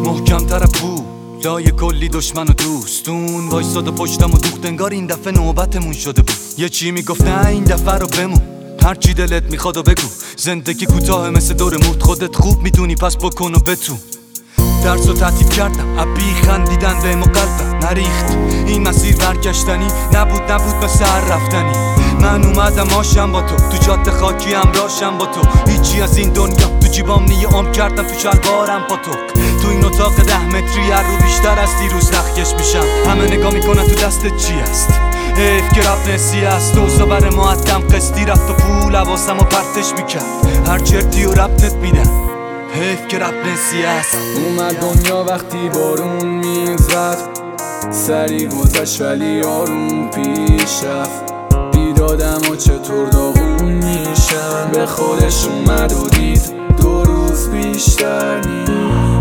محکم‌تر پو لای کلی دشمن و دوستون وایساد و پشتم و دوخت انگار این دفعه نوبتمون شده بود. یه چی میگفت نه این دفعه رو بمون، هر چی دلت میخواد و بگو. زندگی کوتاه مثل دور موت، خودت خوب میدونی پس بکن و بتون. درس و تعطیل کردم عبی خندیدن به قلبم نریخت. این مسیر برگشتنی نبود مثل هر رفتنی. من اومدم آشم با تو جاده خاکی همراهشم با تو. هیچی از این دنیا تو جیبام نیام کردم تو شلوارم با تو این اتاق 10 متری هر رو بیشتر از دیروز نخکش میشم. همه نگاه میکنن تو دستت چی است؟ حیف که رب نسی است. دوزا بر معدم قسطی رفت و پول حواسم و پرتش میکرد. هر چرتی و ربطت میدن حیف که رب نسی است. اومد دنیا وقتی بارون میزد، سری گذشت ولی آروم پیش رفت. بیدادم و چطور داغون میشن، به خودش اومد و دید 2 روز بیشتر نیست.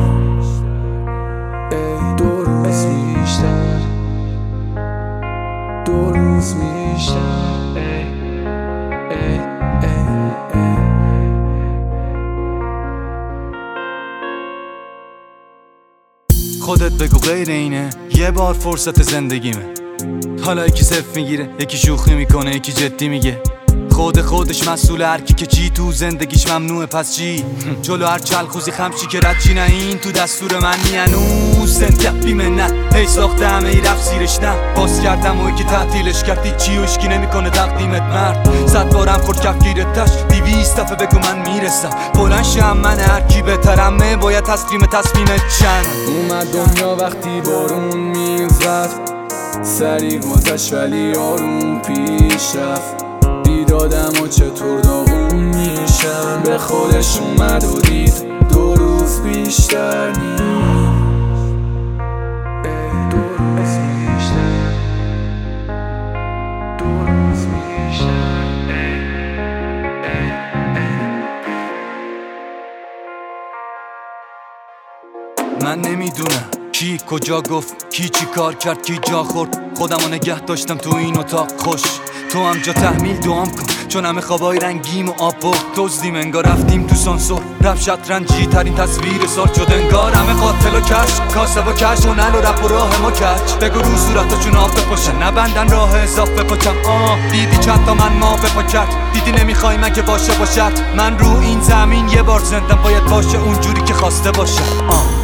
2 روز بیشتر، 2 روز بیشتر. خودت بگو غیر اینه یه بار فرصت زندگیمه. حالا یکی صفر میگیره، یکی شوخی میکنه، یکی جدی میگه. خودش مسئول هر کی که چی تو زندگیش ممنوعه پس چی؟ جلو هر چلخوزی خمچی که رد چی نه این تو دستور من نی. هنوز زنده بیمنت هی ساخته همه ای رفت زیرش نه. باز کردم و یکی تعطیلش کردی چی و اشکی نمیکنه تقدیمت مرد. 100 بارم خورد کفگیرتش 200 دفعه بگو من میرسم. بلند شم من هر کی بهترمه باید تصمیمت چند. اومد دنیا وقتی بارون میزد، سری گذشت ولی آروم پیش رفت. بیدادم و چطور داغون میشن، به خودش اومد و دید 2 روز بیشتر نیست. 2 روز بیشتر، 2 روز بیشتر. من نمیدونم کی کجا گفت، کی چی کار کرد، کی جا خورد. خودمو نگه داشتم تو این اتاق خوش. تو هم جا تحمیل دوام کن چون همه خوابای رنگیم و آب برد. دزدیم انگار رفتیم تو سانسور. رپ شطرنجی ترین تصویر سال شد انگار. همه قاتل و کش کاسب و کش هنل و رپ و راه ما کچ. بگو رو صورتا چون آب بپاشن نبندن راه اضافه بپاچم. دیدی چند تا من ما بپا کرد، دیدی نمیخوای من که باشه باشد. من رو این زمین یه بار زندم باید باشه اونجوری که خواسته باشه.